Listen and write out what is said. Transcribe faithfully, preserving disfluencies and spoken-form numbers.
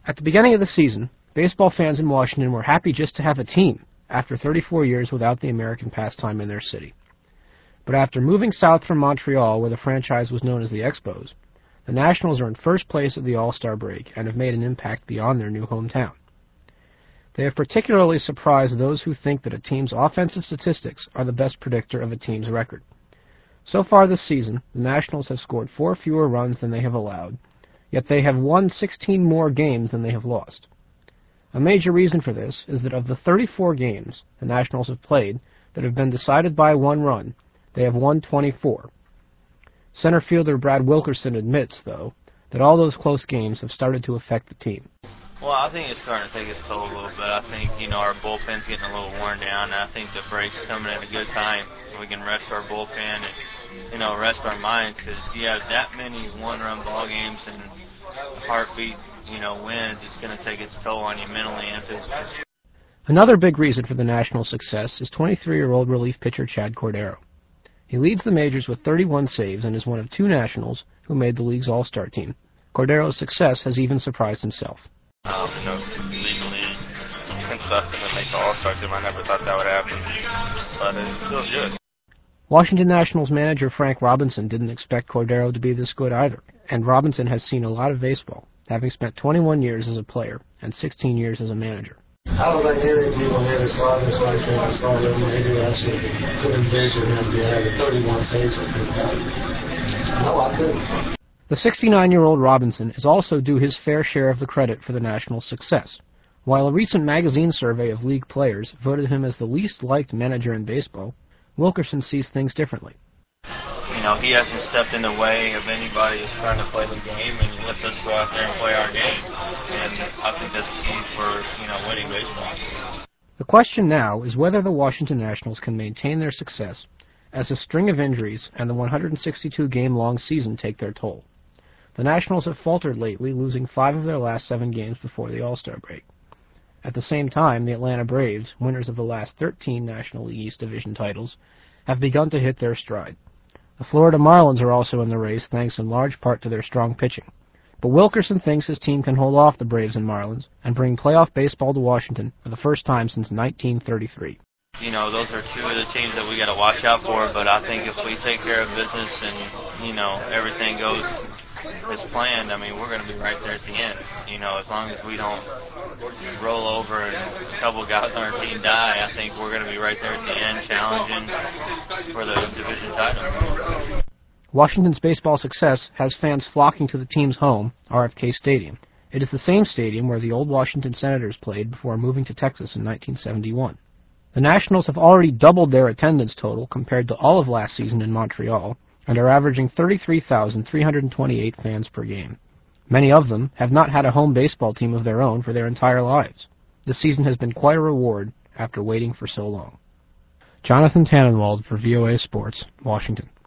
At the beginning of the season, baseball fans in Washington were happy just to have a team after thirty-four years without the American pastime in their city. But after moving south from Montreal, where the franchise was known as the Expos, the Nationals are in first place of the All-Star break and have made an impact beyond their new hometown. They have particularly surprised those who think that a team's offensive statistics are the best predictor of a team's record. So far this season, the Nationals have scored four fewer runs than they have allowed, yet they have won sixteen more games than they have lost. A major reason for this is that of the thirty-four games the Nationals have played that have been decided by one run, they have won twenty-four. Center fielder Brad Wilkerson admits, though, that all those close games have started to affect the team. Well, I think it's starting to take its toll a little bit. I think, you know, our bullpen's getting a little worn down, and I think the break's coming at a good time. We can rest our bullpen and, you know, rest our minds, because you have that many one-run ball games and heartbeat, you know, wins. It's going to take its toll on you mentally and physically. Another big reason for the Nationals' success is twenty-three-year-old relief pitcher Chad Cordero. He leads the majors with thirty-one saves and is one of two Nationals who made the league's All-Star team. Cordero's success has even surprised himself. Um, you know, legally and stuff, and then make the All-Star team. I never thought that would happen, but it feels good. Washington Nationals manager Frank Robinson didn't expect Cordero to be this good either, and Robinson has seen a lot of baseball, having spent twenty-one years as a player and sixteen years as a manager. I don't think any people ever saw this like when I saw them. Maybe actually could envision him having thirty-one saves at this time. No, I couldn't. The sixty-nine-year-old Robinson is also due his fair share of the credit for the Nationals' success. While a recent magazine survey of league players voted him as the least liked manager in baseball, Wilkerson sees things differently. You know, he hasn't stepped in the way of anybody who's trying to play the game, and he lets us go out there and play our game. And I think that's key for, you know, winning baseball. The question now is whether the Washington Nationals can maintain their success as a string of injuries and the one hundred sixty-two game long season take their toll. The Nationals have faltered lately, losing five of their last seven games before the All-Star break. At the same time, the Atlanta Braves, winners of the last thirteen National League East Division titles, have begun to hit their stride. The Florida Marlins are also in the race, thanks in large part to their strong pitching. But Wilkerson thinks his team can hold off the Braves and Marlins and bring playoff baseball to Washington for the first time since nineteen thirty-three. You know, those are two of the teams that we got to watch out for, but I think if we take care of business and, you know, everything goes as planned, I mean, we're going to be right there at the end. You know, as long as we don't roll over and a couple guys on our team die, I think we're going to be right there at the end challenging for the division title. Washington's baseball success has fans flocking to the team's home, R F K Stadium. It is the same stadium where the old Washington Senators played before moving to Texas in nineteen seventy-one. The Nationals have already doubled their attendance total compared to all of last season in Montreal, and are averaging thirty-three thousand three hundred twenty-eight fans per game. Many of them have not had a home baseball team of their own for their entire lives. This season has been quite a reward after waiting for so long. Jonathan Tannenwald for V O A Sports, Washington.